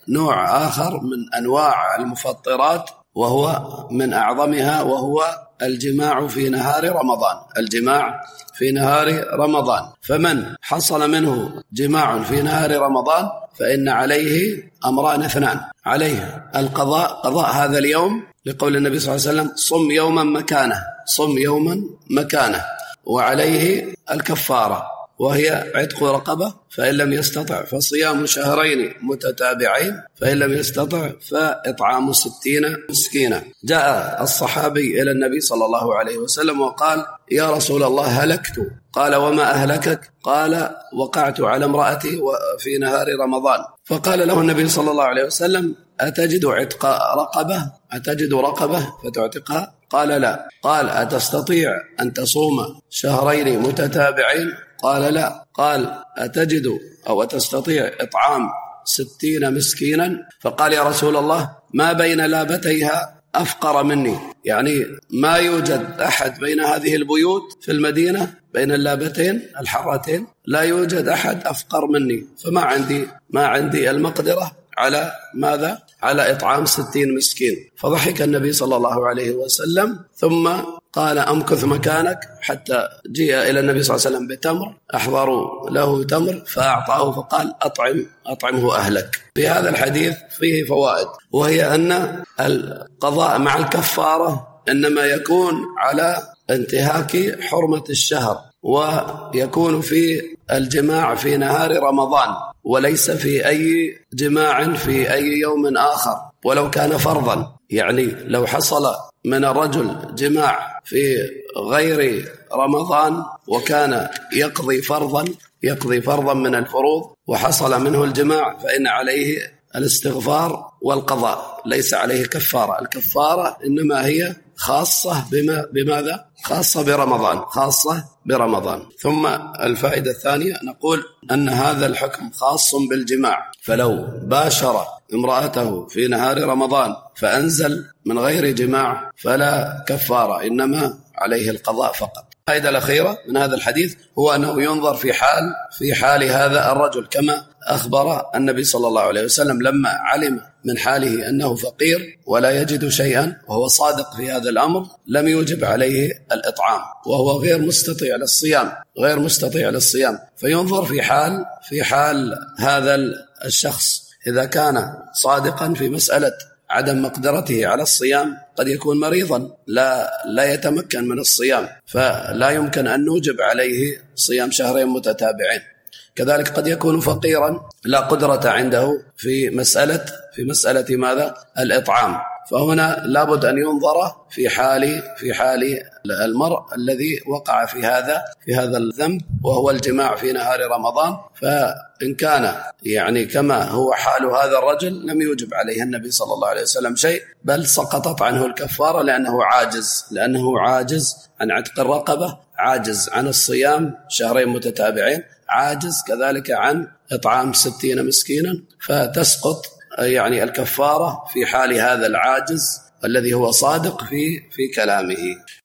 نوع آخر من أنواع المفطرات وهو من أعظمها، وهو الجماع في نهار رمضان. الجماع في نهار رمضان، فمن حصل منه جماع في نهار رمضان فإن عليه أمران اثنان: عليه القضاء، قضاء هذا اليوم، لقول النبي صلى الله عليه وسلم: صم يوما مكانه، صم يوما مكانه. وعليه الكفارة، وهي عتق رقبة، فإن لم يستطع فصيام شهرين متتابعين، فإن لم يستطع فإطعام 60 مسكينا. جاء الصحابي إلى النبي صلى الله عليه وسلم وقال: يا رسول الله هلكت. قال: وما أهلكك؟ قال: وقعت على امرأتي في نهار رمضان. فقال له النبي صلى الله عليه وسلم: أتجد عتق رقبة؟ أتجد رقبة فتعتقها؟ قال: لا. قال: أتستطيع أن تصوم شهرين متتابعين؟ قال: لا. قال: أتجد أو أتستطيع إطعام 60 مسكينا؟ فقال: يا رسول الله، ما بين لابتيها أفقر مني، يعني ما يوجد أحد بين هذه البيوت في المدينة بين اللابتين الحرتين لا يوجد أحد أفقر مني، فما عندي المقدرة على ماذا؟ على إطعام 60 مسكين. فضحك النبي صلى الله عليه وسلم، ثم قال: أمكث مكانك، حتى جاء إلى النبي صلى الله عليه وسلم بتمر، أحضروا له تمر فأعطاه، فقال: أطعمه أهلك. في هذا الحديث فيه فوائد، وهي أن القضاء مع الكفارة إنما يكون على انتهاك حرمة الشهر، ويكون في الجماع في نهار رمضان، وليس في أي جماع في أي يوم آخر ولو كان فرضا. يعني لو حصل من الرجل جماع في غير رمضان وكان يقضي فرضا من الفروض وحصل منه الجماع، فإن عليه الاستغفار والقضاء، ليس عليه كفارة. الكفارة إنما هي خاصة بماذا؟ خاصة برمضان. ثم الفائدة الثانية نقول أن هذا الحكم خاص بالجماع، فلو باشر امرأته في نهار رمضان فأنزل من غير جماع فلا كفارة، إنما عليه القضاء فقط. الفائدة الأخيرة من هذا الحديث هو أنه ينظر في حال هذا الرجل، كما أخبر النبي صلى الله عليه وسلم لما علم من حاله أنه فقير ولا يجد شيئا وهو صادق في هذا الأمر، لم يوجب عليه الإطعام، وهو غير مستطيع للصيام، فينظر في حال هذا الشخص. إذا كان صادقا في مسألة عدم مقدرته على الصيام، قد يكون مريضا لا يتمكن من الصيام، فلا يمكن أن نوجب عليه صيام شهرين متتابعين. كذلك قد يكون فقيرا لا قدرة عنده في مسألة ماذا؟ الإطعام، فهنا لابد أن ينظر في حال المرء الذي وقع في هذا الذنب، وهو الجماع في نهار رمضان. فإن كان يعني كما هو حال هذا الرجل لم يوجب عليه النبي صلى الله عليه وسلم شيء، بل سقطت عنه الكفارة، لأنه عاجز عن عتق الرقبة، عاجز عن الصيام شهرين متتابعين، عاجز كذلك عن إطعام 60 مسكينا، فتسقط يعني الكفارة في حال هذا العاجز الذي هو صادق في كلامه.